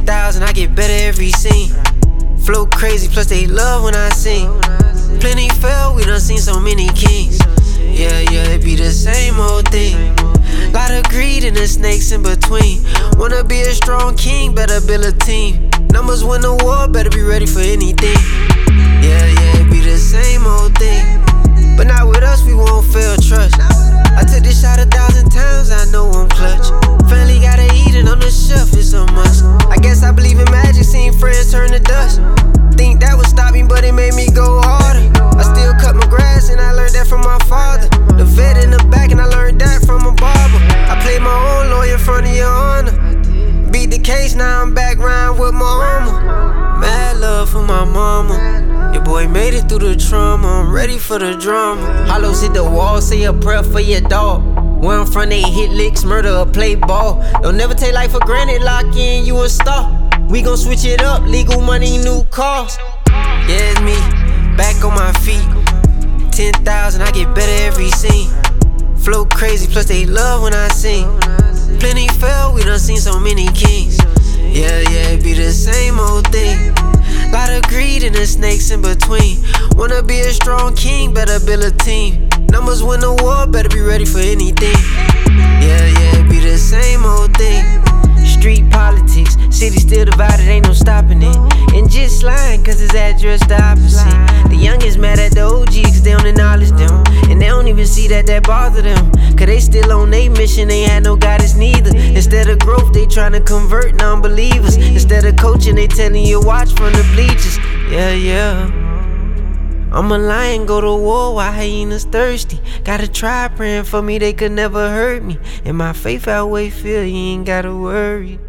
10,000, I get better every scene. Flow crazy, plus they love when I sing. Plenty fell, we done seen so many kings. Yeah, it be the same old thing. Lot of greed and the snakes in between. Wanna be a strong king, better build a team. Numbers win the war, better be ready for anything. Yeah, it be the same old thing. But not with us, we won't fail trust. I took this shot 1,000 times, I know I'm clutch. Family gotta eat and I'm the chef, it's a must. I guess I believe in magic, seeing friends turn to dust. Think that would stop me, but it made me go harder. I still cut my grass and I learned that from my father. The vet in the back and I learned that from a barber. I played my own lawyer in front of your honor. Beat the case, now I'm back round with my armor. Mad love for my mama. Your boy made it through the trauma, I'm ready for the drama. Hollows hit the wall, say a prayer for your dog. Where I'm from, they hit licks, murder or play ball. Don't never take life for granted, lock in, you a star. We gon' switch it up, legal money, new cars. Yeah, it's me, back on my feet. 10,000, I get better every scene. Flow crazy, plus they love when I sing. Plenty fell, we done seen so many kings. Yeah, it be the same old thing. Lot of greed and the snakes in between. Wanna be a strong king, better build a team. Numbers win the war, better be ready for anything. Yeah, it be the same old thing. Street politics, city still divided, ain't no stopping it. And just lying, cause his address the opposite. The youngest mad at the OG, cause they don't acknowledge them. And they don't even see that bother them. Cause they still on they mission, they ain't had no guidance neither. Instead of growth, they tryna convert non-believers. Instead of coaching, they telling you watch from the bleachers. Yeah. I'm a lion, go to war while hyenas thirsty. Gotta try praying for me, they could never hurt me. And my faith outweigh fear, you ain't gotta worry.